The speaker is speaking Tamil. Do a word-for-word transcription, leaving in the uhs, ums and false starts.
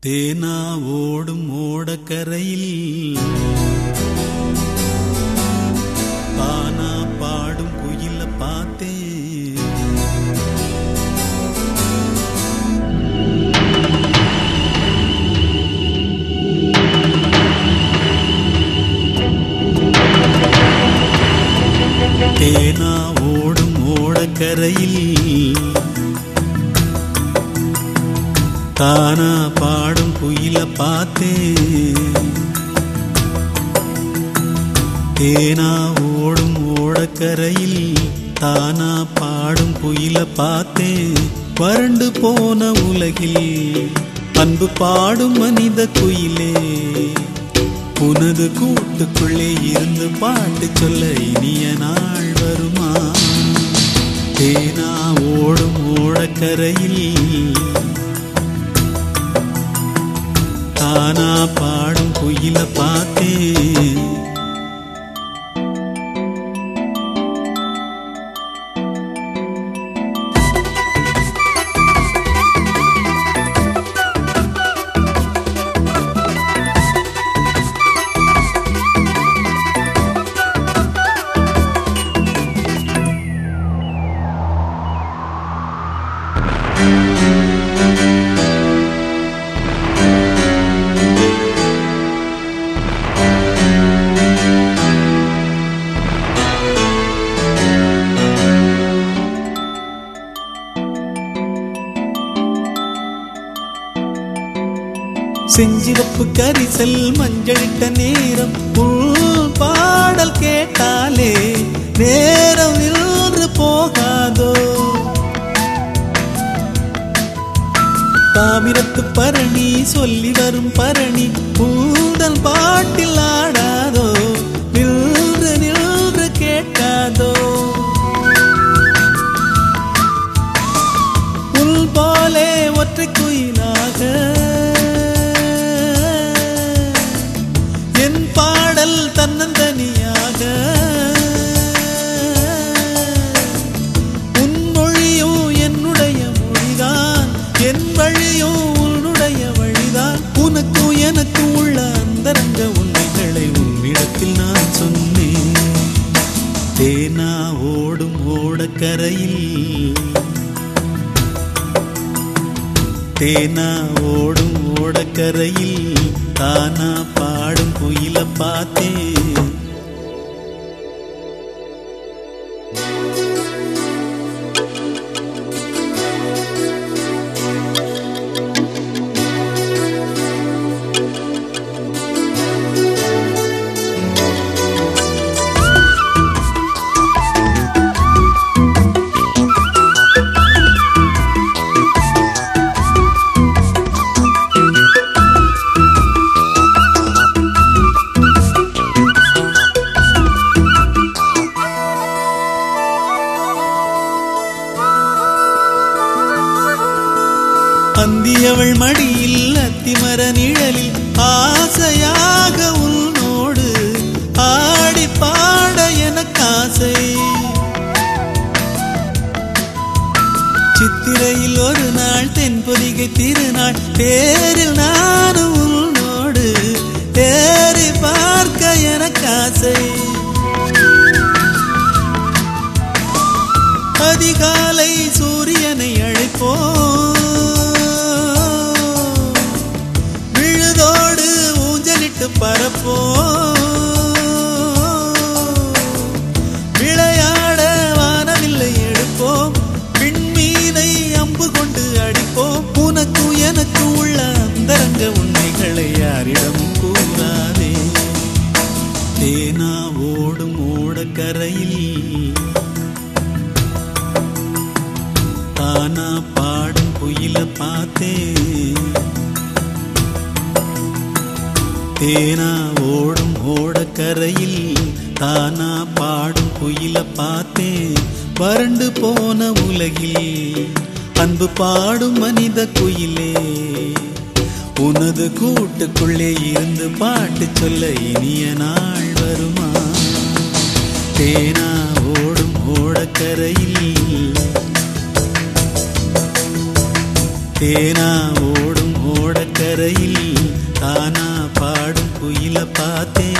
தேனா ஓடும் ஓடக்கரையில் பானா பாடும் குயில பார்த்தே தேனா ஓடும் ஓடக்கரையில் தானா பாடும் குயில பார்த்தே தேனா ஓடும் ஓடக்கரையில் தானா பாடும் குயில பார்த்தே வறண்டு போன உலகில் அன்பு பாடும் மனித குயிலே உனது கூட்டுக்குள்ளே இருந்து பாட்டு சொல்ல இனிய நாள் வருமா? தேனா ஓடும் ஓடக்கரையில் தானா பாடும் குயில பார்த்தே செஞ்சிவப்பு கரிசல் மஞ்சளிட்ட நேரம் புல் பாடல் கேட்டாலே நேரம் நின்று போகாதோ? தாமிரத்து பரணி சொல்லி வரும் பரணி பூந்தல் பாட்டில் ஆடாதோ? நின்று நின்று கேட்காதோ? புல் போலே ஒற்றை குயிலாக என் பாடல் தன்னந்தனியாக உன் மொழியும் என்னுடைய மொழிதான், என் வழியும் உன்னுடைய வழிதான். உனக்கு எனக்கு உள்ள அந்தரங்க உண்மைகளை உன்னிடத்தில் நான் சொன்னேன். தேனா ஓடும் ஓடக்கரையில் தேனா ஓடும் ஓடக்கரையில் தானா பாடும் குயில பார்த்தே அந்தியவள் மடியில் அத்திமர நிழலில் ஆசையாக உன்னோடு ஆடி பாட எனக்காசை. சித்திரையில் ஒரு நாள் தென்பொதிகை திருநாள் தேரில் நானும் உன்னோடு தேறி பார்க்க எனக்காசை. அதிகாலை சூரியனை அழைப்போம், பரப்போம், விளையாட வானவில்லை எடுப்போம், விண்மீனை அம்பு கொண்டு அடிப்போம். உனக்கு எனக்கு உள்ள அந்தரங்க உண்மைகளை யாரிடமும் கூறாதே. தேனா ஓடும் ஓடக்கரையில் தானா பாடும் குயில பார்த்தே தேனா ஓடும் ஓடக்கரையில் தானா பாடும் குயில பார்த்தே வறண்டு போன உலகில் அன்பு பாடும் மனித குயிலே உனது கூட்டுக்குள்ளே இருந்து பாட்டு சொல்ல இனிய நாள் வருமா? தேனா ஓடும் ஓடக்கரையில் தேனா ஓடும் ஓட ஓடக்கரையில் தானா பாடும் குயில பார்த்தேன்.